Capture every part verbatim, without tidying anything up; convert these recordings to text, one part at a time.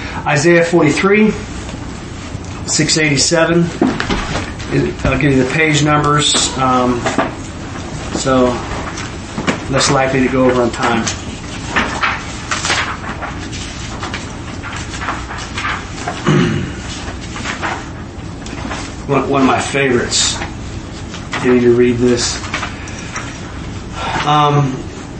Isaiah forty-three, six eighty-seven. I'll give you the page numbers. Um, so, less likely to go over on time. one, one of my favorites. I need to read this. Um,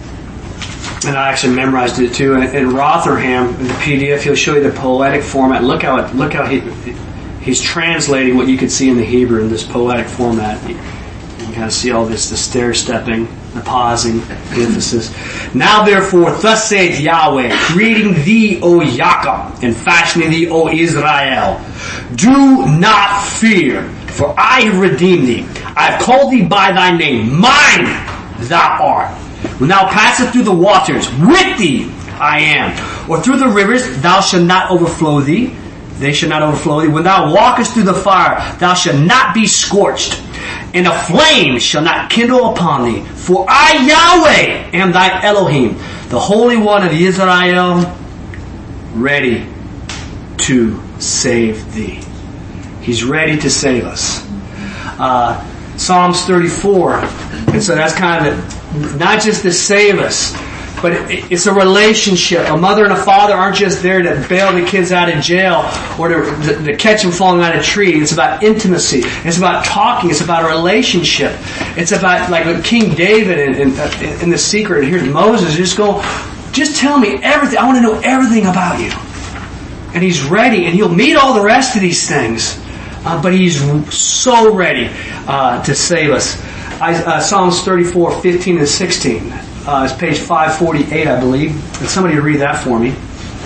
and I actually memorized it too. And in Rotherham, in the P D F, he'll show you the poetic format. Look how it, look how he he's translating what you could see in the Hebrew in this poetic format. You can kind of see all this, the stair stepping, the pausing, the emphasis. Now therefore, thus saith Yahweh, creating thee, O Yaakov, and fashioning thee, O Israel. Do not fear, for I have redeemed thee. I have called thee by thy name. Mine thou art. When thou passest through the waters, with thee I am. Or through the rivers, thou shalt not overflow thee. They shall not overflow thee. When thou walkest through the fire, thou shalt not be scorched. And a flame shall not kindle upon thee. For I, Yahweh, am thy Elohim, the Holy One of Israel, ready to save thee. He's ready to save us. Uh, Psalms thirty-four. And so that's kind of it. Not just to save us, but it, it's a relationship. A mother and a father aren't just there to bail the kids out of jail or to, to, to catch them falling out of trees. It's about intimacy. It's about talking. It's about a relationship. It's about, like King David in, in, in The Secret. And here's Moses just go, just tell me everything. I want to know everything about you. And he's ready, and he'll meet all the rest of these things. Uh, but he's so ready uh, to save us. I, uh, Psalms thirty-four, fifteen and sixteen. Uh, it's page five forty-eight, I believe. And somebody read that for me.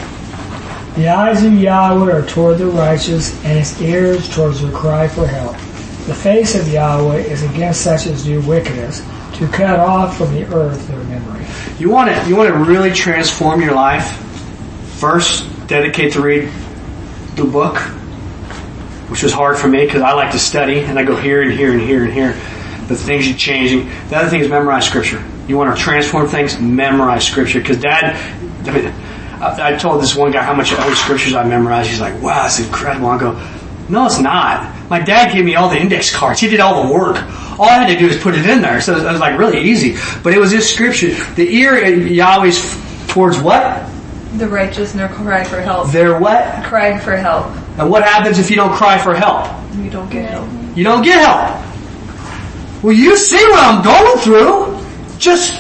The eyes of Yahweh are toward the righteous, and his ears towards their cry for help. The face of Yahweh is against such as do wickedness, to cut off from the earth their memory. You want to you want to really transform your life? First, dedicate to read the book, which was hard for me because I like to study, and I go here and here and here and here. But things are changing. The other thing is memorize Scripture. You want to transform things? Memorize Scripture. Because Dad, I mean, I, I told this one guy how much how many Scriptures I memorized. He's like, wow, that's incredible. I go, no, it's not. My dad gave me all the index cards. He did all the work. All I had to do is put it in there. So it was like really easy. But it was this Scripture. The ear Yahweh's towards what? The righteous and their cry for help. Their what? Cry for help. And what happens if you don't cry for help? You don't get help. You don't get help. Well, you see what I'm going through. Just,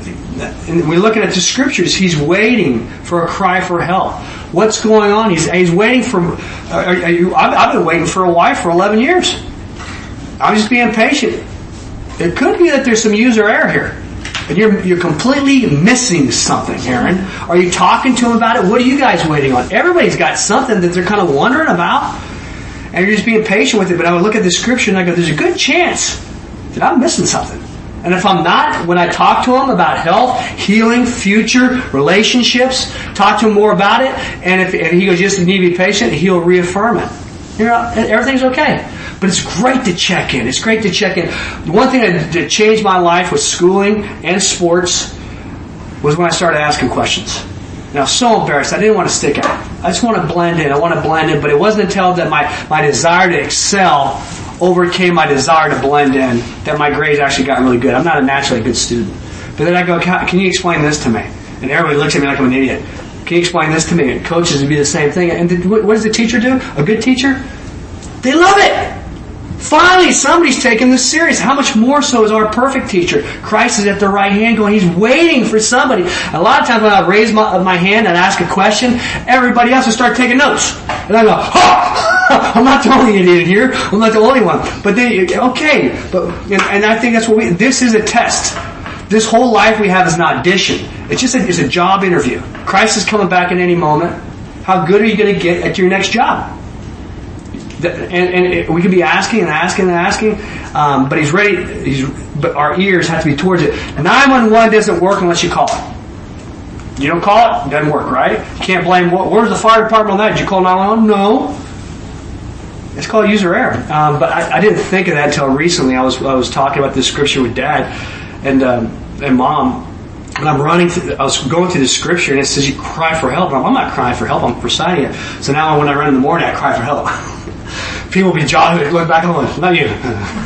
and we're looking at the Scriptures. He's waiting for a cry for help. What's going on? He's he's waiting for. Are, are you, I've, I've been waiting for a wife for eleven years. I'm just being patient. It could be that there's some user error here. And you're you're completely missing something, Aaron. Are you talking to him about it? What are you guys waiting on? Everybody's got something that they're kind of wondering about. And you're just being patient with it. But I would look at the Scripture and I go, there's a good chance that I'm missing something. And if I'm not, when I talk to him about health, healing, future, relationships, talk to him more about it, and if, if he goes, just need to be patient, he'll reaffirm it. You know, everything's okay. But it's great to check in. It's great to check in. One thing that, that changed my life with schooling and sports was when I started asking questions. And I was so embarrassed. I didn't want to stick out. I just want to blend in. I want to blend in. But it wasn't until that my, my desire to excel overcame my desire to blend in that my grades actually got really good. I'm not a naturally good student. But then I go, can you explain this to me? And everybody looks at me like I'm an idiot. Can you explain this to me? And coaches would be the same thing. And did, what does the teacher do? A good teacher? They love it. Finally, somebody's taking this serious. How much more so is our perfect teacher? Christ is at the right hand going, he's waiting for somebody. A lot of times when I raise my, my hand and ask a question, everybody else will start taking notes. And I go, ha! I'm not the only idiot here. I'm not the only one. But then, okay. But, and, and I think that's what we, this is a test. This whole life we have is an audition. It's just a, it's a job interview. Christ is coming back at any moment. How good are you going to get at your next job? The, and, and it, we could be asking and asking and asking, um, but he's ready. He's, but our ears have to be towards it. nine one one doesn't work unless you call it. You don't call it, it doesn't work, right? You can't blame. Where's the fire department on that? Did you call nine one one? No. It's called user error. Um, but I, I didn't think of that until recently. I was I was talking about this scripture with Dad and um, and Mom, And I'm running through, I was going through the scripture and it says you cry for help. And I'm, I'm not crying for help, I'm reciting it. So now when I run in the morning, I cry for help. People will be jogging, look back and look, not you.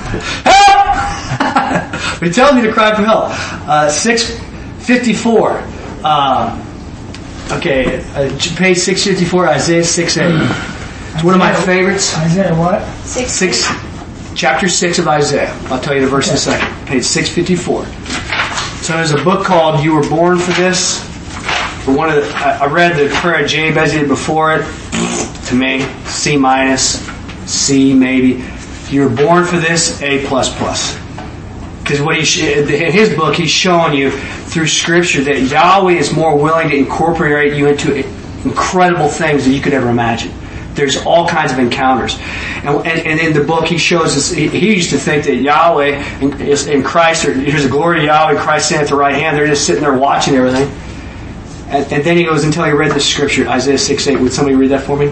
Help! But he tells me to cry for help. Uh, six fifty-four. Uh, okay, uh, page six fifty-four, Isaiah six eight. It's one of my favorites. Isaiah what? Six. Six, chapter six of Isaiah. I'll tell you the verse in a second. Page six fifty-four. So there's a book called You Were Born for This. For one of the, I read the prayer of Jabez before it. To me, C minus, C maybe. You were born for this, A plus plus. Because what he in his book, he's showing you through Scripture that Yahweh is more willing to incorporate you into incredible things than you could ever imagine. There's all kinds of encounters. And, and, and in the book he shows us, he, he used to think that Yahweh in, in Christ, or here's the glory of Yahweh, Christ standing at the right hand, they're just sitting there watching everything. And, and then he goes until he read the scripture, Isaiah six eight. Would somebody read that for me?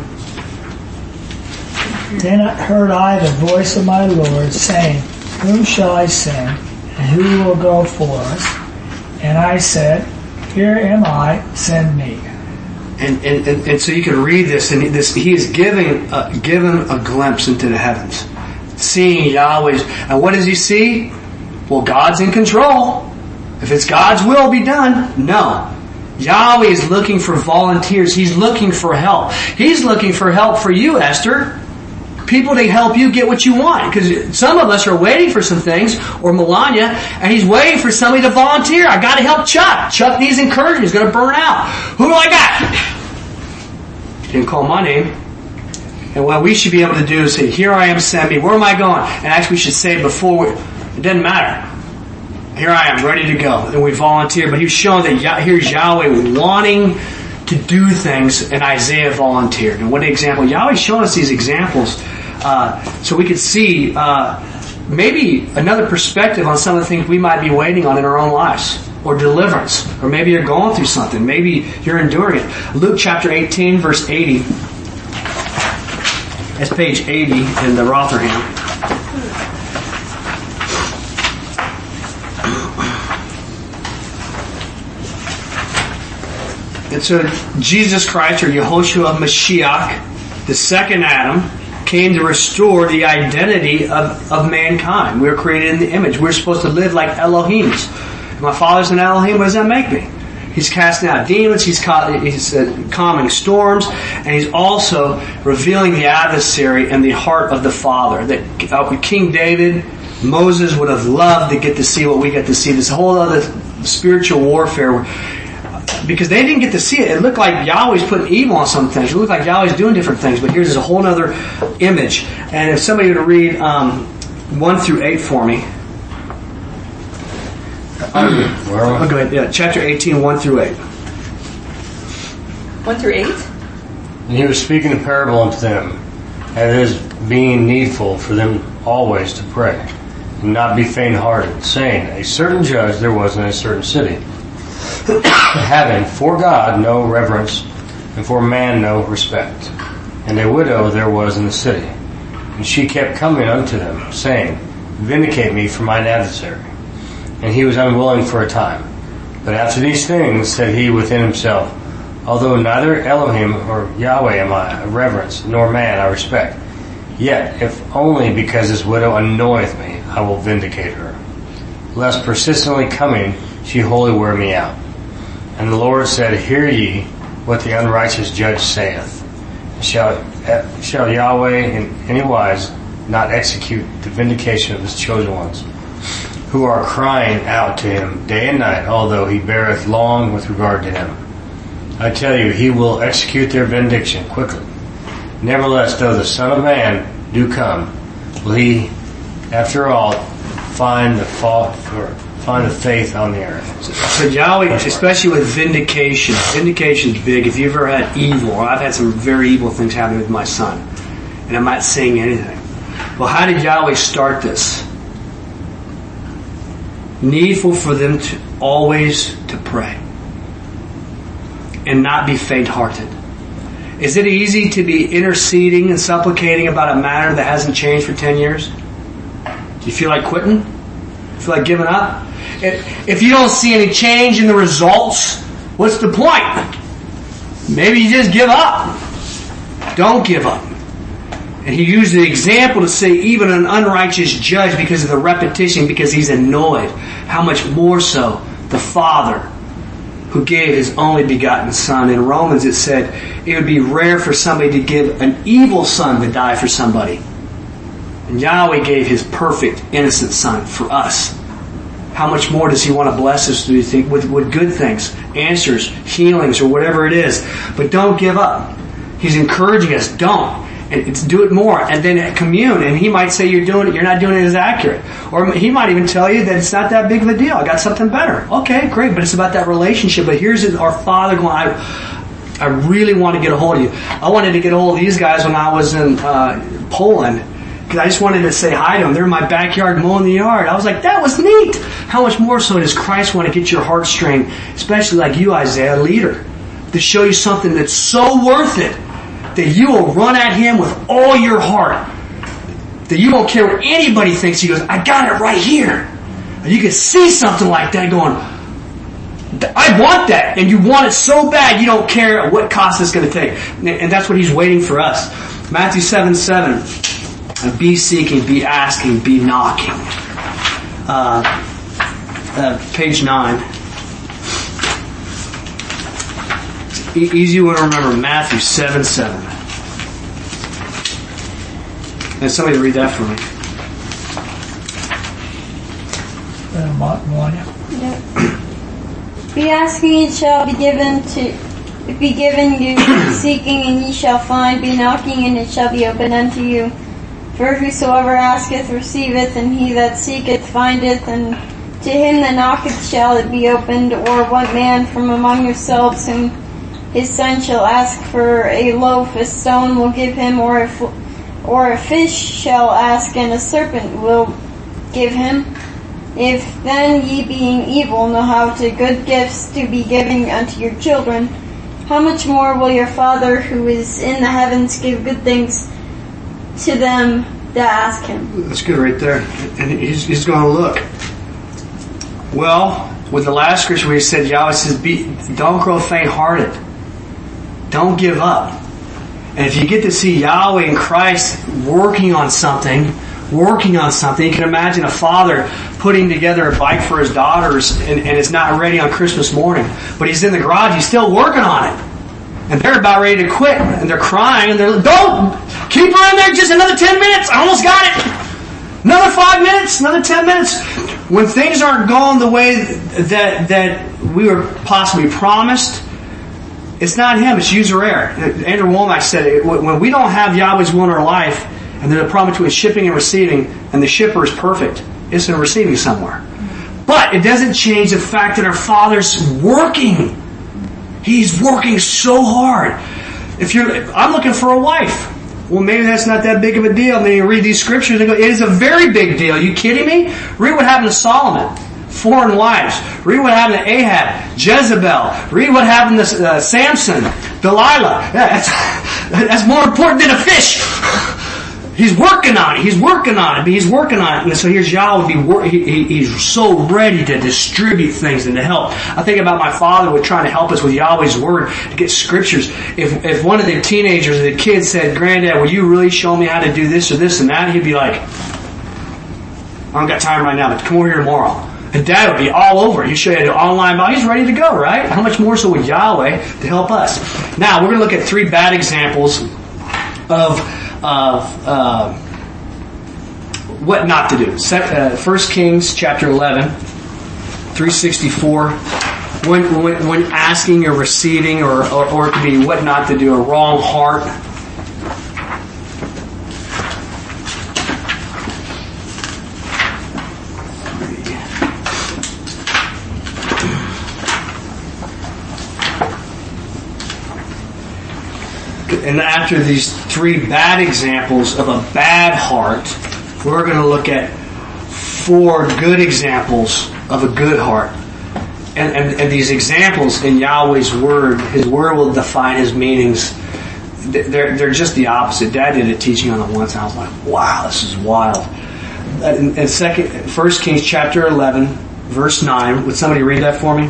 Then heard I the voice of my Lord saying, Whom shall I send, and who will go for us? And I said, Here am I, send me. And, and, and, and so you can read this, and this, he is giving uh, given a glimpse into the heavens. Seeing Yahweh's, and what does he see? Well, God's in control. If it's God's will be done, no. Yahweh is looking for volunteers. He's looking for help. He's looking for help for you, Esther. People to help you get what you want. Because some of us are waiting for some things, or Melania, and he's waiting for somebody to volunteer. I got to help Chuck. Chuck needs encouragement. He's going to burn out. Who do I got? He didn't call my name. And what we should be able to do is say, here I am, send me. Where am I going? And actually we should say before, we, it doesn't matter. Here I am, ready to go. And we volunteer. But he was showing that Yah- here's Yahweh wanting to do things, and Isaiah volunteered. And what an example. Yahweh's showing us these examples uh, so we could see uh, maybe another perspective on some of the things we might be waiting on in our own lives. Or deliverance. Or maybe you're going through something. Maybe you're enduring it. Luke chapter eighteen, verse eighty. That's page eighty in the Rotherham. And so Jesus Christ, or Yehoshua Mashiach, the second Adam, came to restore the identity of, of mankind. We were created in the image. We're supposed to live like Elohims. My Father's an Elohim. What does that make me? He's casting out demons. He's, ca- he's uh, calming storms. And he's also revealing the adversary and the heart of the Father. That uh, King David, Moses would have loved to get to see what we get to see. This whole other spiritual warfare. Because they didn't get to see it. It looked like Yahweh's putting evil on some things. It looked like Yahweh's doing different things. But here's a whole other image. And if somebody would read um, one through eight for me. Oh, go ahead. Yeah, chapter eighteen, one through eight. One through eight? And he was speaking a parable unto them, as it is being needful for them always to pray, and not be faint-hearted, saying, A certain judge there was in a certain city, having for God no reverence, and for man no respect. And a widow there was in the city, and she kept coming unto them, saying, Vindicate me from mine adversary. And he was unwilling for a time. But after these things said he within himself, Although neither Elohim or Yahweh am I reverence, nor man I respect, yet if only because this widow annoyeth me, I will vindicate her. Lest persistently coming, she wholly wear me out. And the Lord said, Hear ye what the unrighteous judge saith. Shall, shall Yahweh in any wise not execute the vindication of his chosen ones, who are crying out to him day and night, although he beareth long with regard to them? I tell you, he will execute their vindication quickly. Nevertheless, though the Son of Man do come, will he, after all, find the fault or find the faith on the earth? So, so Yahweh, especially with vindication, vindication is big. If you've ever had evil, or I've had some very evil things happen with my son, and I'm not saying anything. Well, how did Yahweh start this? Needful for them to always to pray and not be faint-hearted. Is it easy to be interceding and supplicating about a matter that hasn't changed for ten years? Do you feel like quitting? Feel like giving up? If you don't see any change in the results, what's the point? Maybe you just give up. Don't give up. And he used the example to say even an unrighteous judge, because of the repetition, because he's annoyed, how much more so the Father who gave his only begotten Son. In Romans it said it would be rare for somebody to give an evil son to die for somebody. And Yahweh gave his perfect, innocent Son for us. How much more does he want to bless us, do you think, with, with good things, answers, healings, or whatever it is? But don't give up. He's encouraging us, don't. And it's do it more, and then commune. And he might say you're doing it, you're not doing it as accurate, or he might even tell you that it's not that big of a deal. I got something better. Okay, great, but it's about that relationship. But here's our Father going, I, I really want to get a hold of you. I wanted to get a hold of these guys when I was in uh, Poland, because I just wanted to say hi to them. They're in my backyard mowing the yard. I was like, that was neat. How much more so does Christ want to get your heartstring, especially like you, Isaiah, a leader, to show you something that's so worth it, that you will run at him with all your heart. That you don't care what anybody thinks. He goes, I got it right here. And you can see something like that going, I want that. And you want it so bad you don't care what cost it's going to take. And that's what he's waiting for us. Matthew seven seven. Be seeking, be asking, be knocking. Uh, uh, page nine. E- easy one to remember. Matthew seven seven. And somebody read that for me. Uh, Melania. Yep. Be asking, it shall be given to, be given you. Be seeking, and ye shall find. Be knocking, and it shall be opened unto you. For whosoever asketh receiveth, and he that seeketh findeth, and to him that knocketh shall it be opened. Or what man from among yourselves whom his son shall ask for a loaf, a stone will give him, or a, or a fish shall ask, and a serpent will give him? If then ye being evil know how to good gifts to be giving unto your children, how much more will your Father who is in the heavens give good things to them that ask him? That's good right there. And he's, he's going to look. Well, with the last scripture where he said, Yahweh says, be, don't grow faint-hearted. Don't give up. And if you get to see Yahweh and Christ working on something, working on something, you can imagine a father putting together a bike for his daughters and, and it's not ready on Christmas morning. But he's in the garage, he's still working on it. And they're about ready to quit. And they're crying. And they're like, don't! Keep her in there just another ten minutes. I almost got it. Another five minutes. Another ten minutes. When things aren't going the way that that we were possibly promised, it's not him. It's user error. Andrew Womack said it. When we don't have Yahweh's will in our life, and there's a problem between shipping and receiving, and the shipper is perfect, it's in receiving somewhere. But it doesn't change the fact that our Father's working. He's working so hard. If you're, I'm looking for a wife. Well, maybe that's not that big of a deal. And then you read these scriptures and go, it is a very big deal. Are you kidding me? Read what happened to Solomon. Foreign wives. Read what happened to Ahab, Jezebel. Read what happened to uh, Samson, Delilah. That's, that's more important than a fish. He's working on it. He's working on it. But he's working on it. And so here's Yahweh. Be wor- he, he, he's so ready to distribute things and to help. I think about my father with trying to help us with Yahweh's word to get scriptures. If if one of the teenagers or the kids said, Granddad, will you really show me how to do this or this and that? He'd be like, I don't got time right now, but come over here tomorrow. And Dad would be all over it. He'd show you the online Bible. He's ready to go, right? How much more so with Yahweh to help us? Now, we're going to look at three bad examples of of uh, what not to do. Uh, First Kings chapter eleven, three sixty-four. When, when when asking or receiving, or, or or it could be what not to do, a wrong heart. And after these three bad examples of a bad heart, we're going to look at four good examples of a good heart. And, and, and these examples in Yahweh's Word, His Word will define His meanings. They're, they're just the opposite. Dad did a teaching on it once and I was like, wow, this is wild. in, in second, First Kings chapter eleven, verse nine. Would somebody read that for me?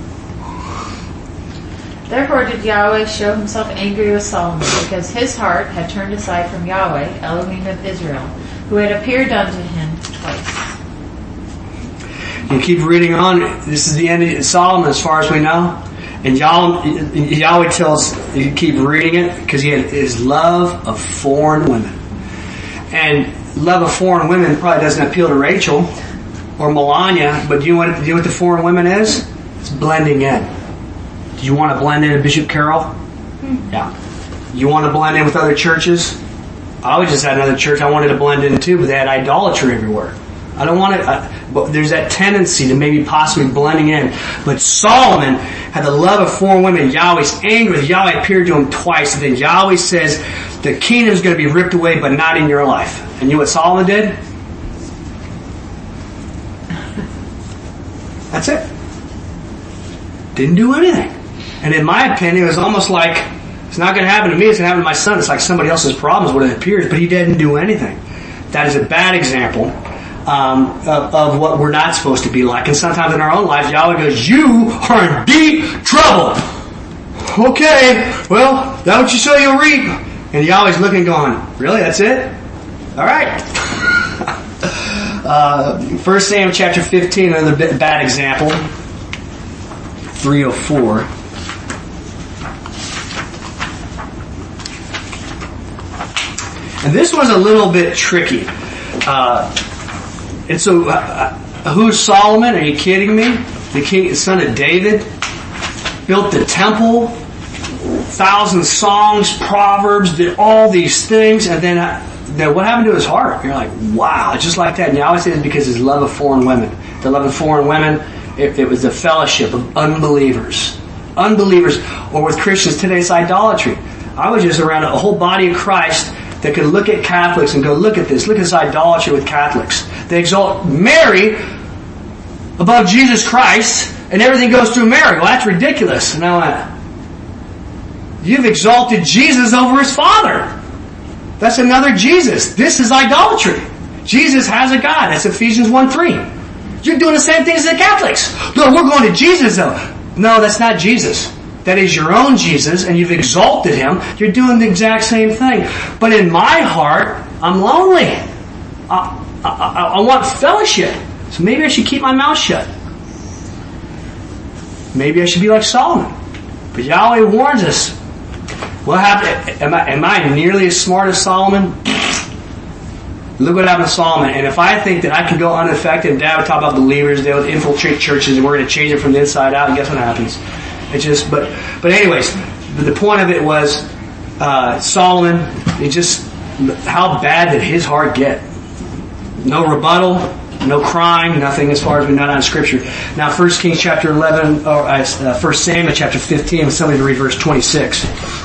Therefore did Yahweh show himself angry with Solomon, because his heart had turned aside from Yahweh, Elohim of Israel, who had appeared unto him twice. You keep reading on. This is the end of Solomon, as far as we know. And Yahweh, Yahweh tells you keep reading it because he had his love of foreign women. And love of foreign women probably doesn't appeal to Rachel or Melania, but do you know what, do you know what the foreign women is? It's blending in. Do you want to blend in with Bishop Carroll? Hmm. Yeah. You want to blend in with other churches? I was just at another church I wanted to blend in too, but they had idolatry everywhere. I don't want to, uh, but there's that tendency to maybe possibly blending in. But Solomon had the love of foreign women. Yahweh's angry with Yahweh appeared to him twice. And then Yahweh says, the kingdom's going to be ripped away, but not in your life. And you know what Solomon did? That's it. Didn't do anything. And in my opinion, it was almost like, it's not going to happen to me, it's going to happen to my son. It's like somebody else's problem is what it appears, but he didn't do anything. That is a bad example um, of, of what we're not supposed to be like. And sometimes in our own lives, Yahweh goes, you are in deep trouble. Okay, well, that's what you sow, you'll reap. And Yahweh's looking going, really, that's it? All right. uh, First Samuel chapter fifteen, another bit, bad example. three oh four. And this was a little bit tricky. Uh, and so, uh, who's Solomon? Are you kidding me? The king, the son of David, built the temple, thousand songs, proverbs, did all these things, and then, uh, then what happened to his heart? You're like, wow, just like that. And you always say it's because his love of foreign women. The love of foreign women, it, it was the fellowship of unbelievers. Unbelievers, or with Christians today, it's idolatry. I was just around a whole body of Christ that could look at Catholics and go, look at this, look at this idolatry with Catholics. They exalt Mary above Jesus Christ, and everything goes through Mary. Well, that's ridiculous. And I went, you've exalted Jesus over his Father. That's another Jesus. This is idolatry. Jesus has a God. That's Ephesians one three. You're doing the same thing as the Catholics. No, we're going to Jesus though. No, that's not Jesus. That is your own Jesus, and you've exalted him. You're doing the exact same thing. But in my heart, I'm lonely. I, I, I, I want fellowship. So maybe I should keep my mouth shut. Maybe I should be like Solomon. But Yahweh warns us. What happened? Am I, am I nearly as smart as Solomon? Look what happened to Solomon. And if I think that I can go unaffected, and Dad would talk about believers, they would infiltrate churches, and we're going to change it from the inside out, and guess what happens? It just, but, but anyways, the point of it was, uh, Solomon, it just, how bad did his heart get? No rebuttal, no crying, nothing as far as we know in Scripture. Now, First Kings chapter eleven, or uh, First Samuel chapter fifteen, somebody read verse twenty-six.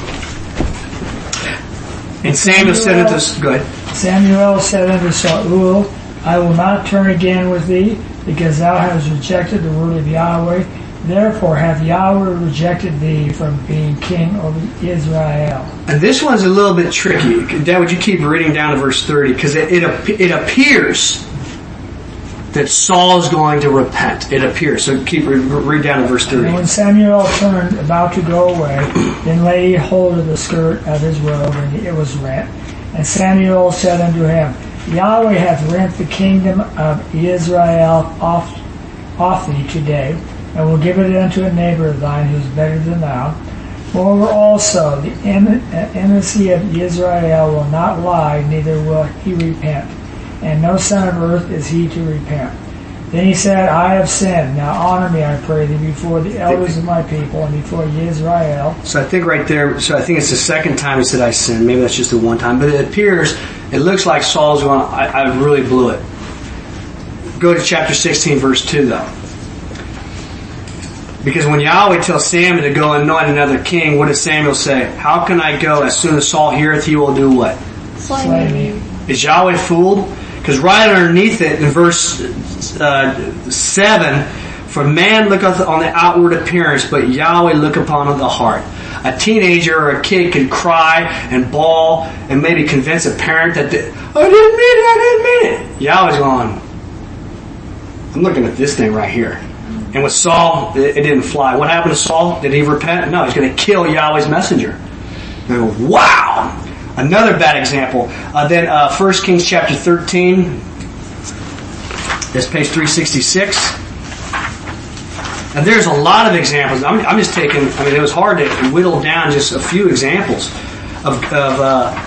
And Samuel said unto, go ahead. Samuel said unto Saul, I will not turn again with thee, because thou hast rejected the word of Yahweh. Therefore hath Yahweh rejected thee from being king over Israel. And this one's a little bit tricky. Dad, would you keep reading down to verse thirty? Because it, it, it appears that Saul is going to repent. It appears. So keep read down to verse thirty. And when Samuel turned about to go away, then laid hold of the skirt of his robe, and it was rent. And Samuel said unto him, Yahweh hath rent the kingdom of Israel off, off thee today, and will give it unto a neighbor of thine who is better than thou. Moreover also, the enmity of Israel will not lie, neither will he repent. And no son of earth is he to repent. Then he said, I have sinned. Now honor me, I pray thee, before the elders of my people and before Israel. So I think right there, so I think it's the second time he said I sinned. Maybe that's just the one time. But it appears, it looks like Saul's going, I, I really blew it. Go to chapter sixteen, verse two though. Because when Yahweh tells Samuel to go anoint another king, what does Samuel say? How can I go? As soon as Saul heareth, he will do what? Slay me. Is Yahweh fooled? Because right underneath it, in verse uh, seven, for man looketh on the outward appearance, but Yahweh look upon the heart. a teenager or a kid can cry and bawl and maybe convince a parent that, they, I didn't mean it, I didn't mean it. Yahweh's going, I'm looking at this thing right here. And with Saul, it, it didn't fly. What happened to Saul? Did he repent? No, he's going to kill Yahweh's messenger. And they go, wow! Another bad example. Uh, then uh, First Kings chapter thirteen. That's page three sixty-six. And there's a lot of examples. I'm, I'm just taking, I mean, it was hard to whittle down just a few examples of, of uh,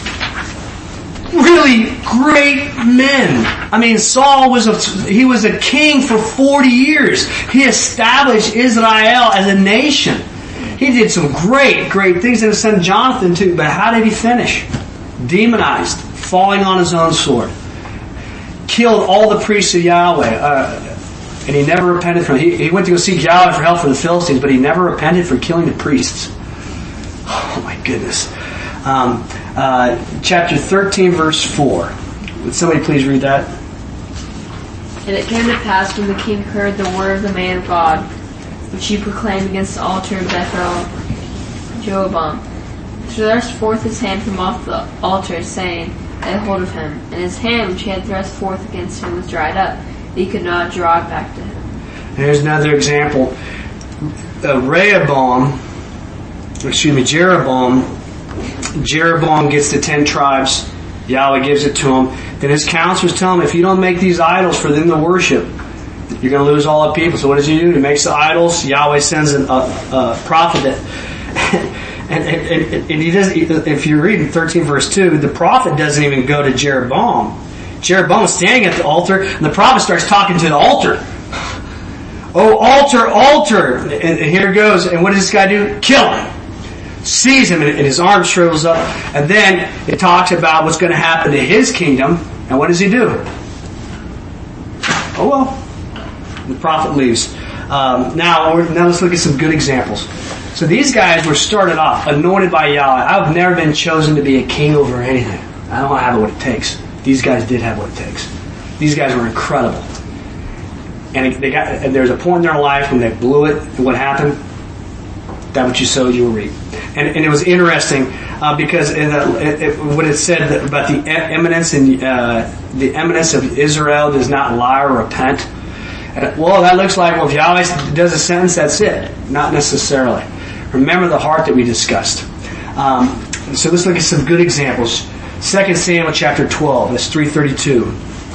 really great men. I mean, Saul was a, he was a king for forty years. He established Israel as a nation. He did some great, great things, and his son Jonathan too. But how did he finish? Demonized, falling on his own sword. Killed all the priests of Yahweh. Uh, and he never repented from it. He, he went to go seek Yahweh for help for the Philistines, but he never repented for killing the priests. Oh my goodness. Um, uh, chapter thirteen, verse four. Would somebody please read that? And it came to pass when the king heard the word of the man of God, which he proclaimed against the altar of Bethel, Jeroboam, to thrust forth his hand from off the altar, saying, lay hold of him. And his hand which he had thrust forth against him was dried up. He could not draw it back to him. Here's another example. Uh, Rehoboam, excuse me, Jeroboam, Jeroboam gets the ten tribes. Yahweh gives it to him. Then his counselors tell him, if you don't make these idols for them to worship, you're going to lose all the people. So what does he do? He makes the idols. Yahweh sends a, a, a prophet that, and, and, and, and he doesn't. If you read in thirteen verse two, the prophet doesn't even go to Jeroboam. Jeroboam is standing at the altar, and the prophet starts talking to the altar. Oh, altar, altar! And, and here it goes. And what does this guy do? Kill him. Sees him, and, and his arm shrivels up. And then it talks about what's going to happen to his kingdom. And what does he do? Oh well. The prophet leaves. Um, now, now let's look at some good examples. So these guys were started off, anointed by Yahweh. I've never been chosen to be a king over anything. I don't have what it takes. These guys did have what it takes. These guys were incredible. And they got. And there's a point in their life when they blew it. And what happened? That what you sowed, you will reap. And, and it was interesting uh, because in the, it, it, what it said that about the eminence and uh, the eminence of Israel does not lie or repent. And, well, that looks like, well, if Yahweh does a sentence, that's it. Not necessarily. Remember the heart that we discussed. Um, so let's look at some good examples. Second Samuel chapter twelve. That's three thirty-two.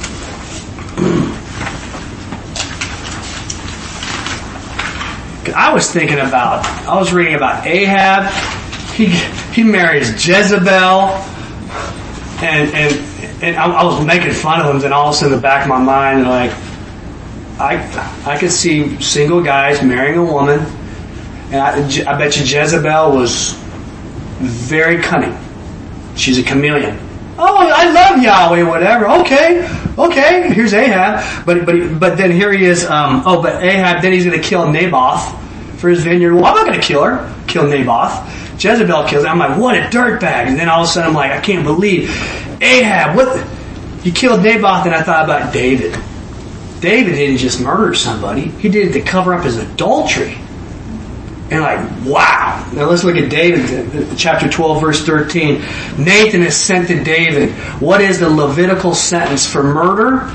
I was thinking about, I was reading about Ahab. He he marries Jezebel, and and and I, I was making fun of him. And all of a sudden, in the back of my mind, like I I could see single guys marrying a woman, and I, I bet you Jezebel was very cunning. She's a chameleon. Oh, I love Yahweh, whatever. Okay, okay. Here's Ahab, but but but then here he is. Um, oh, but Ahab. Then he's going to kill Naboth for his vineyard. Well, I'm not going to kill her. Kill Naboth. Jezebel kills him. I'm like, what a dirtbag. And then all of a sudden, I'm like, I can't believe Ahab. What? The, you killed Naboth, and I thought about David. David didn't just murder somebody. He did it to cover up his adultery. And like, wow. Now let's look at David, chapter twelve, verse thirteen. Nathan is sent to David. What is the Levitical sentence for murder?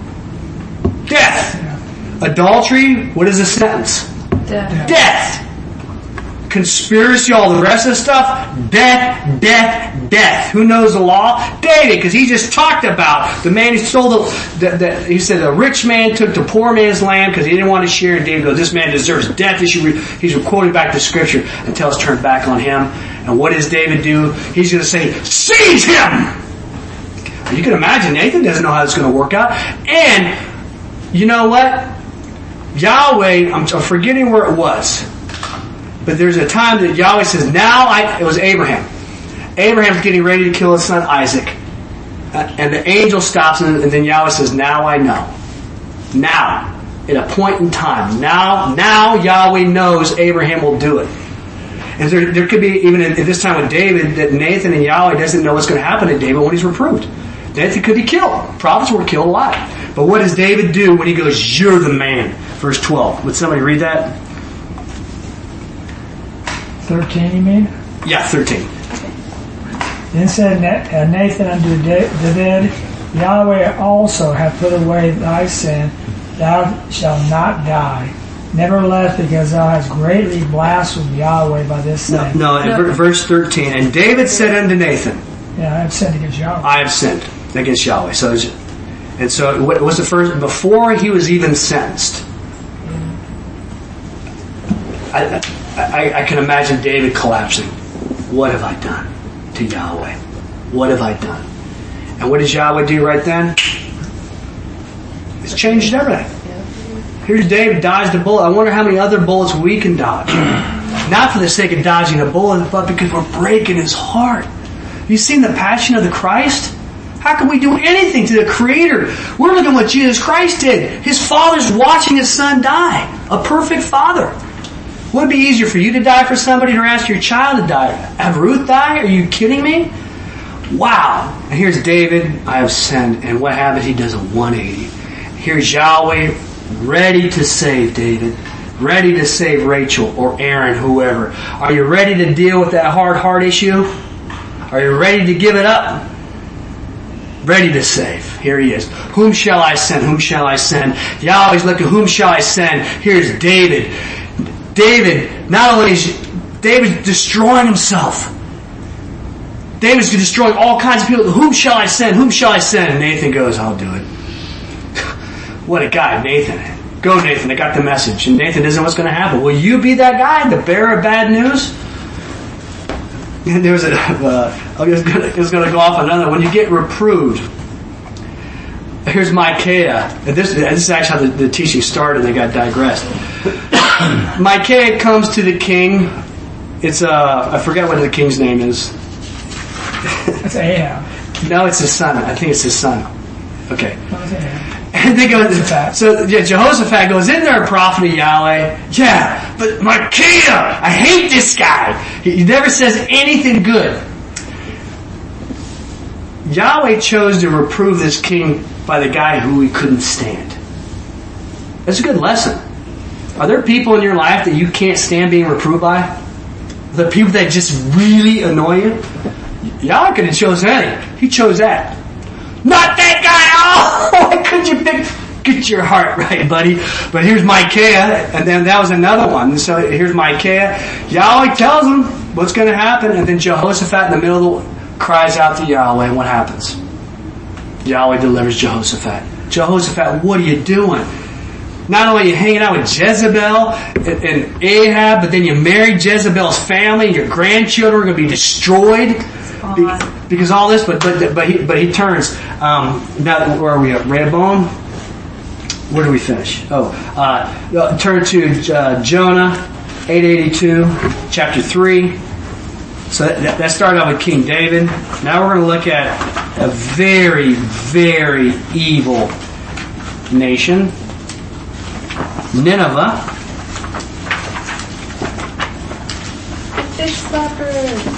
Death. Adultery, what is the sentence? Death. Death. Conspiracy, all the rest of the stuff, death, death, death. Who knows the law? David, because he just talked about the man who stole the, the, the he said the rich man took the poor man's land because he didn't want to share. And David goes, this man deserves death. He's quoting back the scripture until it's turned back on him. And what does David do? He's going to say, seize him! You can imagine Nathan doesn't know how it's going to work out. And, you know what? Yahweh, I'm, I'm forgetting where it was. But there's a time that Yahweh says, now I, it was Abraham. Abraham's getting ready to kill his son Isaac. Uh, and the angel stops him, and then Yahweh says, now I know. Now. At a point in time. Now, now Yahweh knows Abraham will do it. And there, there could be, even at this time with David, that Nathan and Yahweh doesn't know what's going to happen to David when he's reproved. Nathan could be killed. Prophets were killed alive. But what does David do when he goes, you're the man? Verse twelve. Would somebody read that? thirteen, you mean? Yeah, thirteen. Then said Nathan unto David, Yahweh also hath put away thy sin, thou shalt not die. Nevertheless, because thou hast greatly blasphemed Yahweh by this sin. No, no, no. Verse thirteen. And David said unto Nathan, yeah, I have sinned against Yahweh. I have sinned against Yahweh. So, and so what was the first, before he was even sentenced, I, I, I can imagine David collapsing. What have I done to Yahweh? What have I done? And what does Yahweh do right then? It's changed everything. Here's David, dodged a bullet. I wonder how many other bullets we can dodge. Not for the sake of dodging a bullet, but because we're breaking his heart. Have you seen the passion of the Christ? How can we do anything to the Creator? We're looking at what Jesus Christ did. His Father's watching His Son die. A perfect Father. Would it be easier for you to die for somebody or ask your child to die? Have Ruth die? Are you kidding me? Wow. And here's David, I have sinned. And what happens? He does a one eighty. Here's Yahweh ready to save David. Ready to save Rachel or Aaron, whoever. Are you ready to deal with that hard heart issue? Are you ready to give it up? Ready to save. Here he is. Whom shall I send? Whom shall I send? Yahweh's looking, whom shall I send? Here's David. David, not only is David's destroying himself. David's destroying all kinds of people. Whom shall I send? Whom shall I send? And Nathan goes, I'll do it. What a guy, Nathan. Go, Nathan. I got the message. And Nathan doesn't know what's going to happen. Will you be that guy, the bearer of bad news? And there was a, uh, I was going to go off on another. When you get reproved, here's Micaiah. And this, this is actually how the, the teaching started. They got digressed. Micaiah comes to the king. It's uh, I forget what the king's name is. It's Ahab. No, it's his son. I think it's his son. Okay. Oh, and they go, so yeah, Jehoshaphat goes, isn't there a prophet of Yahweh? Yeah, but Micaiah, I hate this guy. He never says anything good. Yahweh chose to reprove this king by the guy who he couldn't stand. That's a good lesson. Are there people in your life that you can't stand being reproved by? The people that just really annoy you? Yahweh could have chosen any. He chose that. Not that guy! Oh, why couldn't you pick? Get your heart right, buddy. But here's Micaiah, and then that was another one. So here's Micaiah. Yahweh tells him what's going to happen, and then Jehoshaphat in the middle of the, cries out to Yahweh, and what happens? Yahweh delivers Jehoshaphat. Jehoshaphat, what are you doing? Not only are you hanging out with Jezebel and, and Ahab, but then you married Jezebel's family, and your grandchildren are going to be destroyed. Be, because all this, but but but he but he turns. Um, now where are we at? Rehoboam. Where do we finish? Oh, uh, turn to uh, Jonah eight eighty-two, chapter three. So that, that started out with King David. Now we're going to look at a very very evil nation, Nineveh. Fish slappers.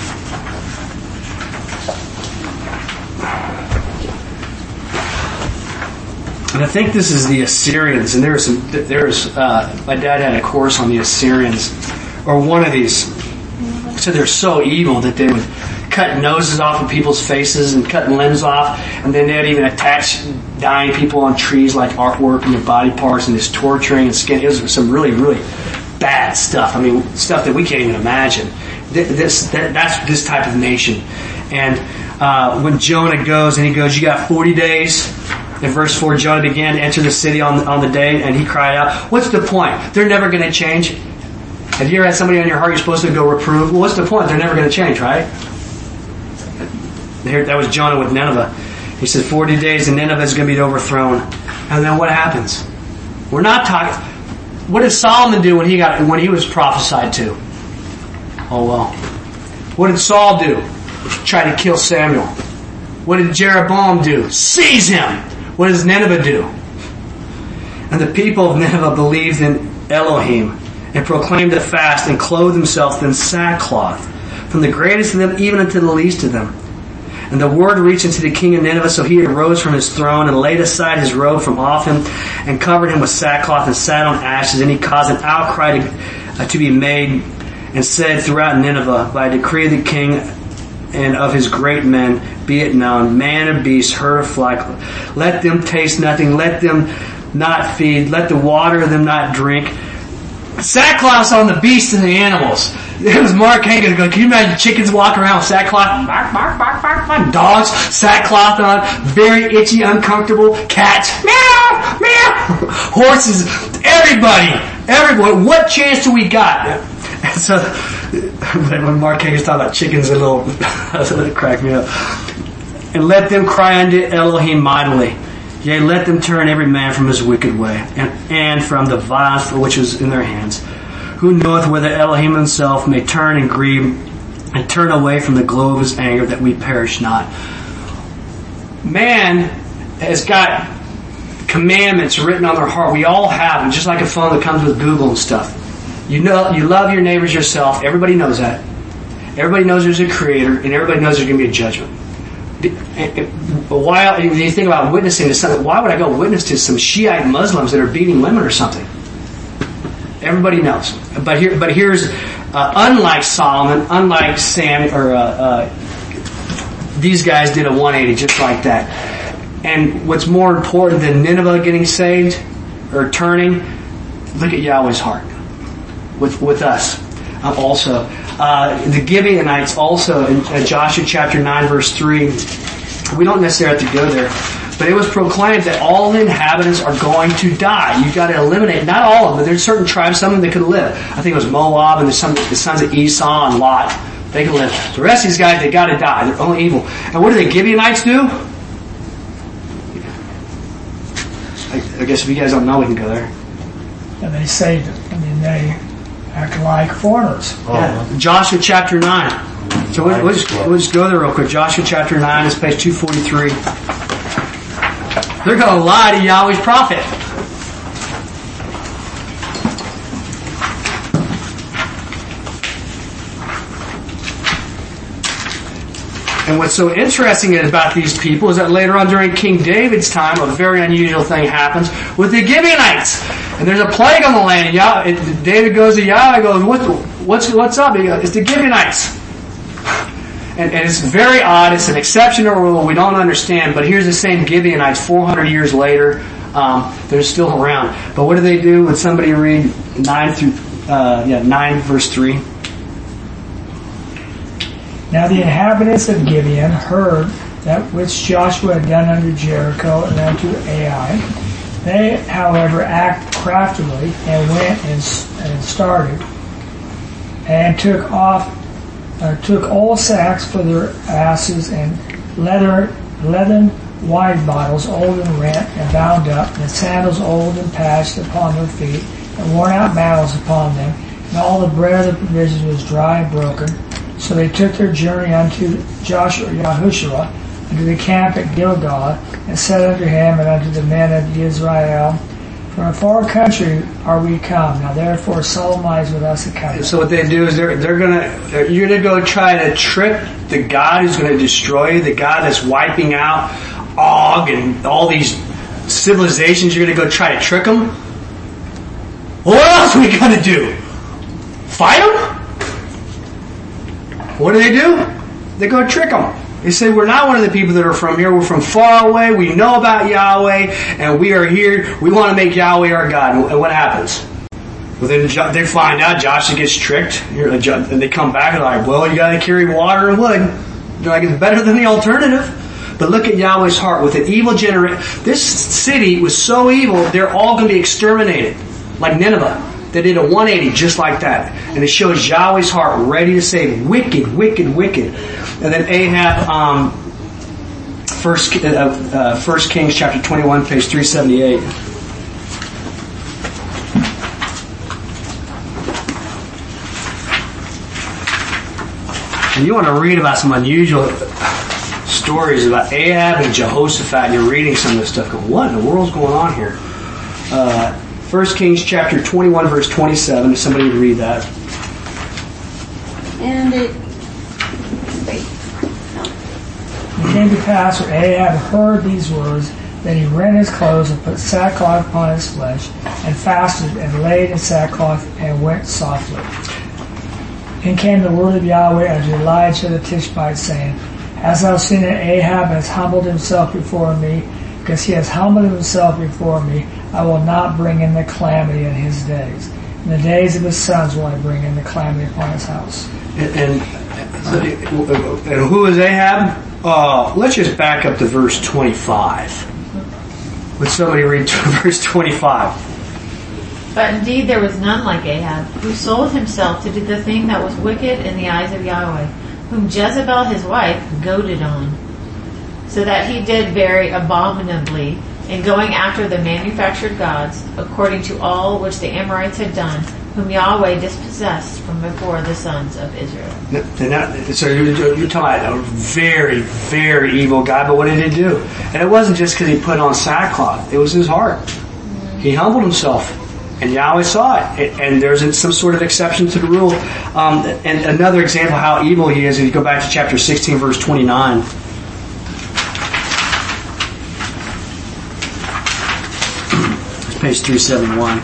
And I think this is the Assyrians, and there's some, there's, uh, my dad had a course on the Assyrians, or one of these. So they're so evil that they would cut noses off of people's faces and cut limbs off, and then they'd even attach dying people on trees like artwork and their body parts, and this torturing and skin. It was some really, really bad stuff. I mean, stuff that we can't even imagine. This, that, that's this type of nation. And uh, when Jonah goes, and he goes, you got forty days. In verse four, Jonah began to enter the city on, on the day, and he cried out, what's the point? They're never going to change. Have you ever had somebody on your heart you're supposed to go reprove? Well, what's the point? They're never going to change, right? Here, that was Jonah with Nineveh. He said, forty days and Nineveh is going to be overthrown. And then what happens? We're not talking... What did Solomon do when he got when he was prophesied to? Oh, well. What did Saul do? Try to kill Samuel. What did Jeroboam do? Seize him! What does Nineveh do? And the people of Nineveh believed in Elohim and proclaimed a fast and clothed themselves in sackcloth, from the greatest of them even unto the least of them. And the word reached unto the king of Nineveh, so he arose from his throne and laid aside his robe from off him and covered him with sackcloth and sat on ashes, and he caused an outcry to, uh, to be made and said throughout Nineveh, by decree of the king and of his great men, be it known, man and beast, herd of flock, let them taste nothing, let them not feed, let the water them not drink. Sackcloth's on the beasts and the animals. It was Mark Hankins going, can you imagine chickens walking around with sackcloth? Bark, bark, bark, bark, bark. Dogs, sackcloth on, very itchy, uncomfortable. Cats, meow, meow. Horses, everybody, everyone. What chance do we got? And so, when Mark Hankins talked about chickens, a little, it cracked me up. And let them cry unto Elohim mightily. Yea, let them turn every man from his wicked way, and, and from the violence for which is in their hands. Who knoweth whether Elohim himself may turn and grieve, and turn away from the glow of his anger, that we perish not. Man has got commandments written on their heart. We all have them, just like a phone that comes with Google and stuff. You know, you love your neighbors yourself. Everybody knows that. Everybody knows there's a creator, and everybody knows there's going to be a judgment. Why, when you think about witnessing to something, why would I go witness to some Shiite Muslims that are beating women or something? Everybody knows. But here, but here's, uh, unlike Solomon, unlike Sam, or uh, uh, these guys did a one eighty just like that. And what's more important than Nineveh getting saved or turning? Look at Yahweh's heart with with us. Uh, also, uh, the Gibeonites also in uh, Joshua chapter nine verse three. We don't necessarily have to go there, but it was proclaimed that all the inhabitants are going to die. You've got to eliminate, not all of them, but there's certain tribes, some of them that could live. I think it was Moab and there's some the sons of Esau and Lot. They could live. The rest of these guys, they got to die. They're only evil. And what do the Gibeonites do? I, I guess if you guys don't know, we can go there. And they saved it. I mean, they act like foreigners. Oh. Yeah. Joshua chapter nine. So we'll, we'll, just, we'll just go there real quick. Joshua chapter nine is page two forty-three. They're going to lie to Yahweh's prophet. And what's so interesting about these people is that later on during King David's time, a very unusual thing happens with the Gibeonites. And there's a plague on the land. And Yah- David goes to Yahweh and goes, what, what's, what's up? He goes, it's the Gibeonites. And, and it's very odd. It's an exceptional rule we don't understand. But here's the same Gibeonites four hundred years later. Um, they're still around. But what do they do? Would somebody read nine through uh, yeah nine verse three? Now the inhabitants of Gibeon heard that which Joshua had done unto Jericho and unto Ai. They, however, acted craftily and went and, and started and took off. Uh, took all sacks for their asses and leather, leathern wine bottles old and rent and bound up, and sandals old and patched upon their feet, and worn out mantles upon them, and all the bread of the provisions was dry and broken. So they took their journey unto Joshua, Yahushua, unto the camp at Gilgal, and said unto him and unto the men of Israel, from a far country are we come. Now therefore solemnize with us a covenant. So what they do is they're they're gonna they're, you're gonna go try to trick the God who's gonna destroy you, the God that's wiping out Og and all these civilizations. You're gonna go try to trick them. What else are we gonna do? Fight them? What do they do? They go trick them. They say, we're not one of the people that are from here. We're from far away. We know about Yahweh, and we are here. We want to make Yahweh our God. And what happens? Well, then they find out Joshua gets tricked, and they come back and they're like, well, you got to carry water and wood. They're like, it's better than the alternative. But look at Yahweh's heart. With an evil generation, this city was so evil, they're all going to be exterminated. Like Nineveh. They did a one eighty just like that. And it shows Yahweh's heart ready to save. Wicked, wicked, wicked. And then Ahab, um, First, uh, uh, First Kings chapter twenty-one, page three seventy-eight. And you want to read about some unusual stories about Ahab and Jehoshaphat, and you're reading some of this stuff. Go, what in the world's going on here? Uh, First Kings chapter twenty-one, verse twenty-seven. If somebody would read that. And it... Wait. It came to pass when Ahab heard these words that he rent his clothes and put sackcloth upon his flesh and fasted and laid in sackcloth and went softly. Then came the word of Yahweh unto Elijah the Tishbite, saying, Hast thou seen that Ahab has humbled himself before me? Because he has humbled himself before me, I will not bring in the calamity in his days. In the days of his sons will I bring in the calamity upon his house. And, and, and who is Ahab? Uh, let's just back up to verse twenty-five. Would somebody read verse twenty-five? But indeed there was none like Ahab, who sold himself to do the thing that was wicked in the eyes of Yahweh, whom Jezebel his wife goaded on, so that he did very abominably in going after the manufactured gods, according to all which the Amorites had done, whom Yahweh dispossessed from before the sons of Israel. So you're talking about a very, very evil guy, but what did he do? And it wasn't just because he put on sackcloth. It was his heart. He humbled himself. And Yahweh saw it. And there's some sort of exception to the rule. Um, and another example of how evil he is, if you go back to chapter sixteen, verse twenty-nine. It's page three seventy-one.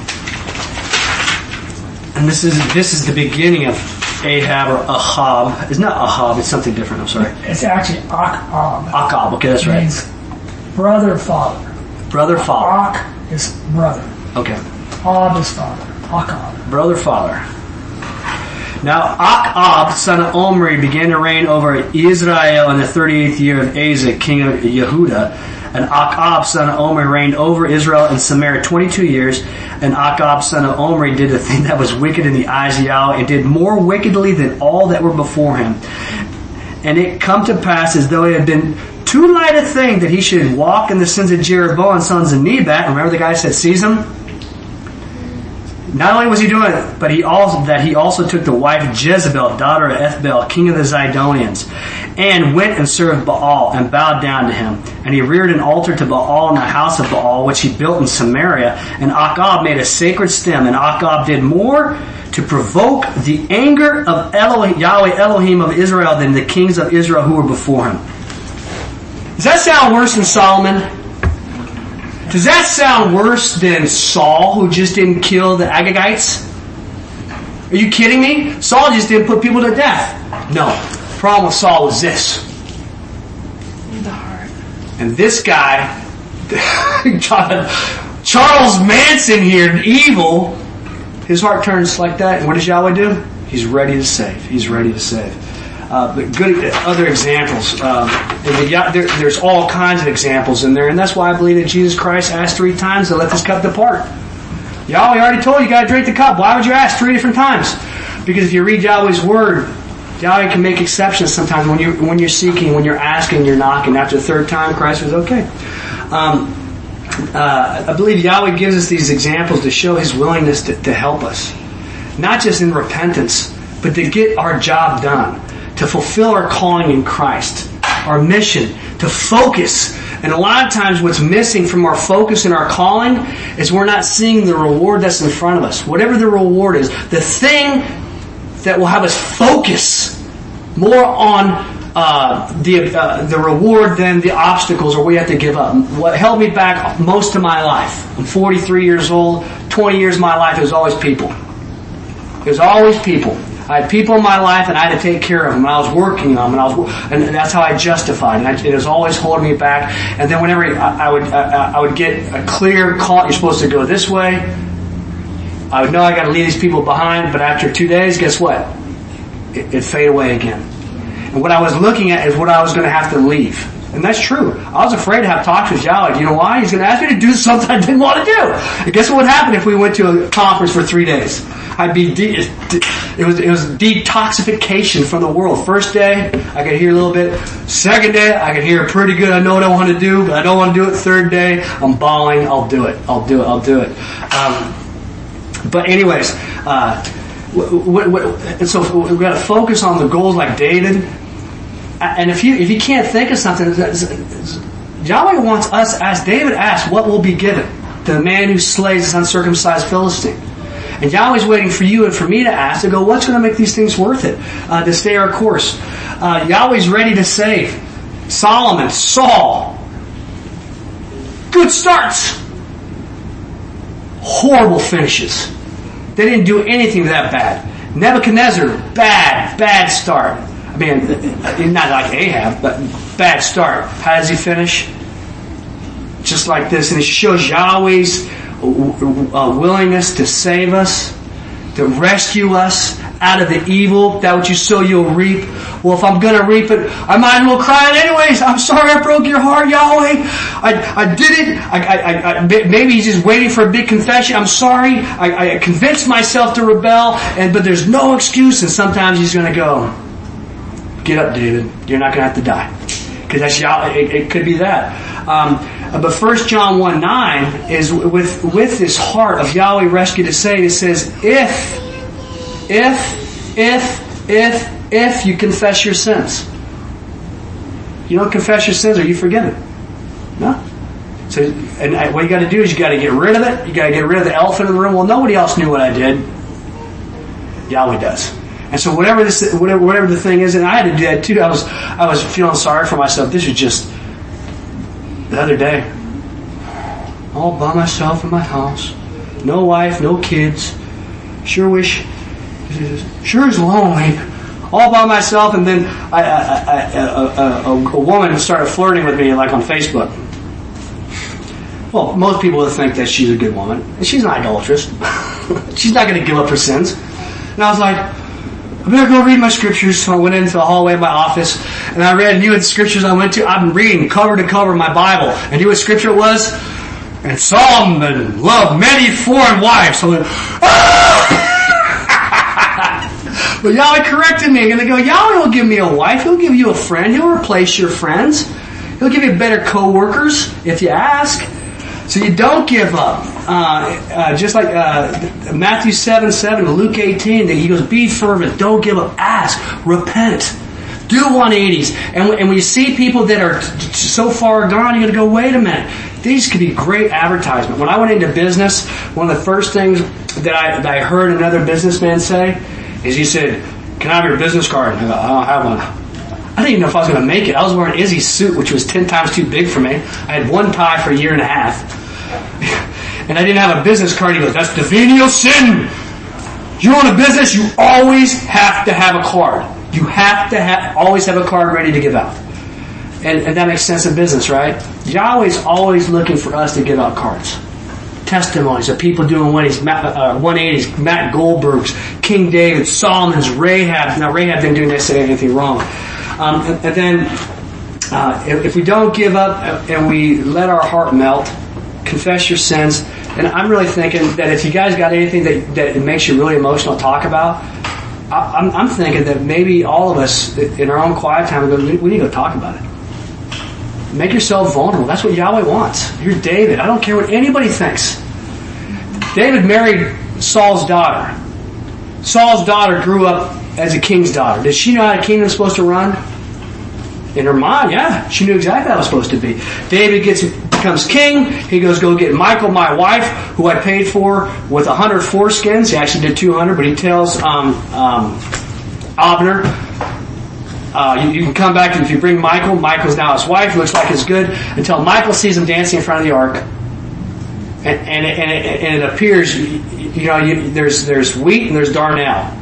And this is this is the beginning of Ahab or Ahab. It's not Ahab, it's something different, I'm sorry. It's actually Achab. Achab, okay, that's It right. means brother, father. Brother, father. Ach is brother. Okay. Ab is father. Achab. Brother, father. Now, Achab, son of Omri, began to reign over Israel in the thirty-eighth year of Asa, king of Yehuda. And Achab, son of Omri, reigned over Israel and Samaria twenty-two years. And Achab, son of Omri, did the thing that was wicked in the eyes of Yahweh, and did more wickedly than all that were before him. And it come to pass, as though it had been too light a thing, that he should walk in the sins of Jeroboam, sons of Nebat. Remember the guy said, seize him? Not only was he doing it, but he also that he also took the wife of Jezebel, daughter of Ethbaal, king of the Zidonians, and went and served Baal and bowed down to him. And he reared an altar to Baal in the house of Baal, which he built in Samaria. And Achab made a sacred stem. And Achab did more to provoke the anger of Elohim, Yahweh Elohim of Israel than the kings of Israel who were before him. Does that sound worse than Solomon? Does that sound worse than Saul, who just didn't kill the Agagites? Are you kidding me? Saul just didn't put people to death. No. The problem with Saul was this. The heart. And this guy, Charles Manson here, evil, his heart turns like that. And what does Yahweh do? He's ready to save. He's ready to save. Uh, but good other examples. Uh, there, there's all kinds of examples in there, and that's why I believe that Jesus Christ asked three times to let this cup depart. Yahweh already told you, you got to drink the cup. Why would you ask three different times? Because if you read Yahweh's word, Yahweh can make exceptions sometimes when you're when you're seeking, when you're asking, you're knocking. After the third time, Christ was okay. Um, uh, I believe Yahweh gives us these examples to show His willingness to, to help us, not just in repentance, but to get our job done. To fulfill our calling in Christ, our mission, to focus. And a lot of times what's missing from our focus and our calling is we're not seeing the reward that's in front of us. Whatever the reward is, the thing that will have us focus more on uh, the uh, the reward than the obstacles or what you have to give up. What held me back most of my life, I'm forty-three years old, twenty years of my life, it was always people. It was always people. I had people in my life, and I had to take care of them. And I was working on them, and I was, and that's how I justified. And I, it was always holding me back. And then whenever I, I would, I, I would get a clear call, you're supposed to go this way. I would know I got to leave these people behind. But after two days, guess what? It, it'd fade away again. And what I was looking at is what I was going to have to leave. And that's true. I was afraid to have talks with Yahweh. You know why? He's going to ask me to do something I didn't want to do. And guess what would happen if we went to a conference for three days? I'd be de- it was it was detoxification from the world. First day, I could hear a little bit. Second day, I could hear pretty good. I know what I want to do, but I don't want to do it. Third day, I'm bawling. I'll do it. I'll do it. I'll do it. Um, but anyways, uh, w- w- w- and so we've got to focus on the goals like David. And if you if you can't think of something, Yahweh wants us, as David asked, what will be given to the man who slays this uncircumcised Philistine? And Yahweh's waiting for you and for me to ask, to go, what's going to make these things worth it? Uh, to stay our course. Uh, Yahweh's ready to save. Solomon, Saul. Good starts. Horrible finishes. They didn't do anything that bad. Nebuchadnezzar, bad, bad start. I mean, not like Ahab, but bad start. How does he finish? Just like this. And it shows Yahweh's uh, willingness to save us, to rescue us out of the evil. That what you sow, you'll reap. Well, if I'm going to reap it, I might as well cry it anyways. I'm sorry I broke your heart, Yahweh. I, I did it. I, I, I, maybe he's just waiting for a big confession. I'm sorry. I, I convinced myself to rebel, and but there's no excuse. And sometimes he's going to go, get up, David. You're not going to have to die. Because that's Yahweh. It, it could be that. Um, but First John one nine is with with this heart of Yahweh rescue to save. It says, if, if, if, if, if you confess your sins. You don't confess your sins, are you forgiven? No. So, and what you got to do is you got to get rid of it. You got to get rid of the elephant in the room. Well, nobody else knew what I did. Yahweh does. And so whatever this, whatever, whatever the thing is, and I had to do that too. I was, I was feeling sorry for myself. This was just the other day, all by myself in my house, no wife, no kids. Sure wish, sure is lonely, all by myself. And then I, I, I, a, a, a woman started flirting with me, like on Facebook. Well, most people would think that she's a good woman, and she's an idolatrous. She's not going to give up her sins. And I was like, I better go read my scriptures. So I went into the hallway of my office and I read, and you know what scriptures I went to? I've been reading cover to cover my Bible. And you know what scripture it was? And Solomon loved many foreign wives. So I went, ah! But Yahweh corrected me. And they go, Yahweh will give me a wife. He'll give you a friend. He'll replace your friends. He'll give you better co-workers if you ask. So you don't give up. Uh, uh, just like uh, Matthew seven seven, Luke eighteen, he goes, be fervent, don't give up, ask, repent, do one eighties. And, and when you see people that are t- t- so far gone, you're going to go, wait a minute, these could be great advertisement. When I went into business, one of the first things that I, that I heard another businessman say is he said, can I have your business card? And I go, I don't have one. I didn't even know if I was going to make it. I was wearing Izzy's suit, which was ten times too big for me. I had one tie for a year and a half. And I didn't have a business card. He goes, that's the venial sin. You own a business, you always have to have a card. You have to have, always have a card ready to give out. And, and that makes sense in business, right? Yahweh's always looking for us to give out cards. Testimonies of people doing one eighties, Matt Goldberg's, King David, Solomon's, Rahab. Now Rahab didn't do necessarily anything wrong. Um, and, and then uh, if, if we don't give up and we let our heart melt, confess your sins, and I'm really thinking that if you guys got anything that, that makes you really emotional to talk about, I, I'm, I'm thinking that maybe all of us in our own quiet time, we need to go talk about it. Make yourself vulnerable. That's what Yahweh wants. You're David. I don't care what anybody thinks. David married Saul's daughter. Saul's daughter grew up as a king's daughter. Did she know how a kingdom was supposed to run? In her mind, yeah. She knew exactly how it was supposed to be. David gets becomes king. He goes, go get Michal, my wife, who I paid for with a hundred foreskins. He actually did two hundred, but he tells um, um, Abner, uh, you, you can come back if you bring Michal. Michal's now his wife. Looks like it's good until Michal sees him dancing in front of the ark. And, and, it, and, it, and it appears, you, you know, you, there's there's wheat and there's darnel.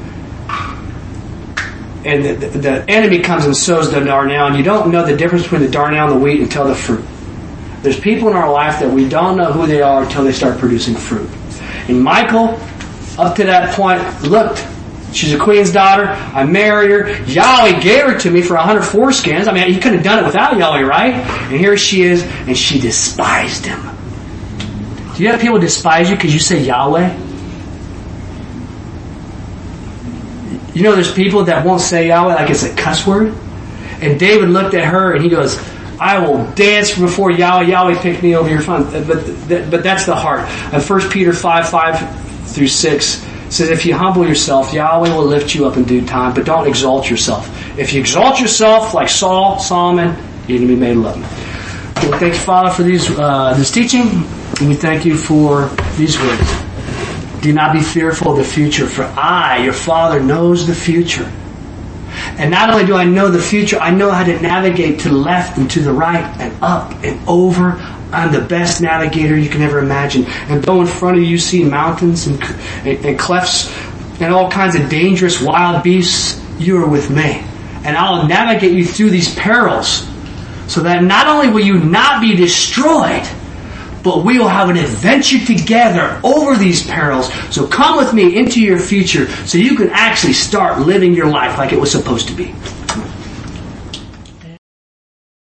And the, the, the enemy comes and sows the darnel, and you don't know the difference between the darnel and the wheat until the fruit. There's people in our life that we don't know who they are until they start producing fruit. And Michal, up to that point, looked. She's a queen's daughter. I married her. Yahweh gave her to me for a hundred foreskins. I mean, he couldn't have done it without Yahweh, right? And here she is, and she despised him. Do you have people despise you because you say Yahweh? You know, there's people that won't say Yahweh like it's a cuss word. And David looked at her and he goes, I will dance before Yahweh. Yahweh picked me over your front. But, but that's the heart. And First Peter five, five through six says, if you humble yourself, Yahweh will lift you up in due time, but don't exalt yourself. If you exalt yourself like Saul, Solomon, you're going to be made lovely. Well, thanks, Father, for these, uh, this teaching. And we thank you for these words. Do not be fearful of the future, for I, your Father, knows the future. And not only do I know the future, I know how to navigate to the left and to the right and up and over. I'm the best navigator you can ever imagine. And though in front of you you see mountains and, and, and clefts and all kinds of dangerous wild beasts, you are with me. And I'll navigate you through these perils so that not only will you not be destroyed, but we will have an adventure together over these perils. So come with me into your future so you can actually start living your life like it was supposed to be.